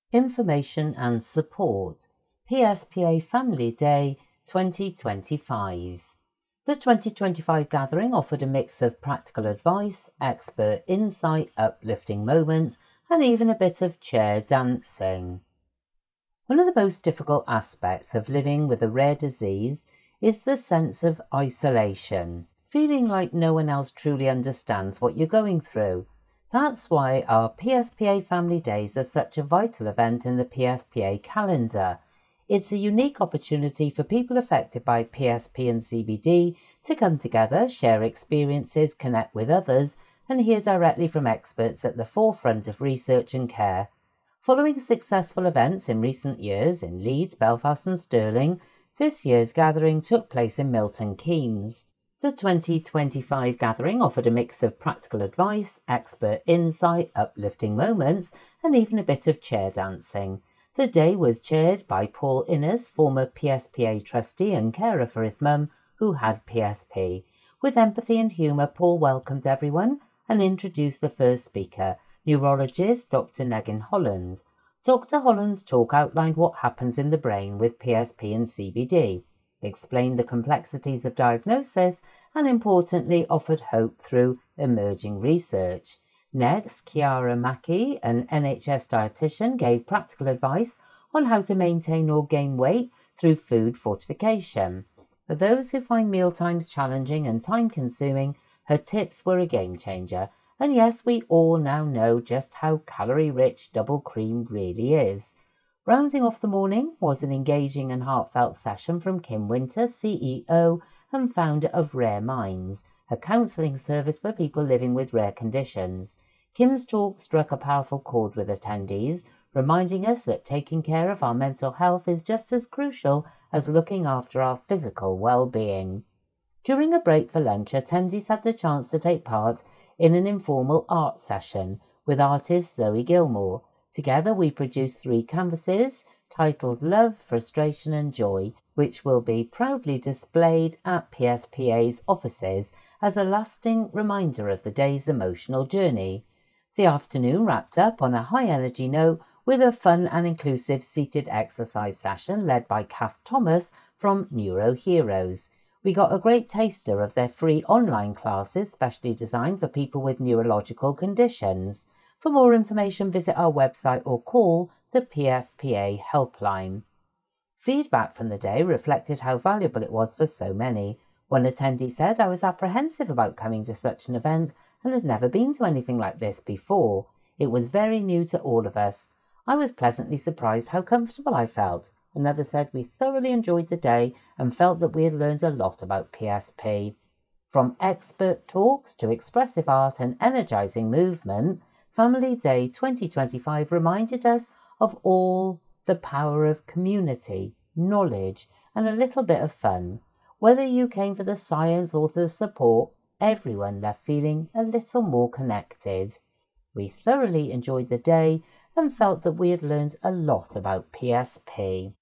Information and Support, PSPA Family Day 2025. The 2025 gathering offered a mix of practical advice, expert insight, uplifting moments, and even a bit of chair dancing. One of the most difficult aspects of living with a rare disease is the sense of isolation, feeling like no one else truly understands what you're going through. That's why our PSPA Family Days are such a vital event in the PSPA calendar. It's a unique opportunity for people affected by PSP and CBD to come together, share experiences, connect with others, and hear directly from experts at the forefront of research and care. Following successful events in recent years in Leeds, Belfast and Stirling, this year's gathering took place in Milton Keynes. The 2025 gathering offered a mix of practical advice, expert insight, uplifting moments, and even a bit of chair dancing. The day was chaired by Paul Innes, former PSPA trustee and carer for his mum, who had PSP. With empathy and humour, Paul welcomed everyone and introduced the first speaker, neurologist Dr. Negin Holland. Dr. Holland's talk outlined what happens in the brain with PSP and CBD, explained the complexities of diagnosis, and importantly offered hope through emerging research. Next, Chiara Mackie, an NHS dietitian, gave practical advice on how to maintain or gain weight through food fortification. For those who find mealtimes challenging and time-consuming, her tips were a game-changer. And yes, we all now know just how calorie-rich double cream really is. Rounding off the morning was an engaging and heartfelt session from Kim Winter, CEO and founder of Rare Minds, a counselling service for people living with rare conditions. Kim's talk struck a powerful chord with attendees, reminding us that taking care of our mental health is just as crucial as looking after our physical well-being. During a break for lunch, attendees had the chance to take part in an informal art session with artist Zoe Gilmore. Together we produced 3 canvases titled Love, Frustration and Joy, which will be proudly displayed at PSPA's offices as a lasting reminder of the day's emotional journey. The afternoon wrapped up on a high-energy note with a fun and inclusive seated exercise session led by Kath Thomas from Neuro Heroes. We got a great taster of their free online classes specially designed for people with neurological conditions. For more information, visit our website or call the PSPA helpline. Feedback from the day reflected how valuable it was for so many. One attendee said, "I was apprehensive about coming to such an event and had never been to anything like this before. It was very new to all of us. I was pleasantly surprised how comfortable I felt." Another said, "We thoroughly enjoyed the day and felt that we had learned a lot about PSP." From expert talks to expressive art and energising movement, Family Day 2025 reminded us of all the power of community, knowledge, and a little bit of fun. Whether you came for the science or the support, everyone left feeling a little more connected. We thoroughly enjoyed the day and felt that we had learned a lot about PSP.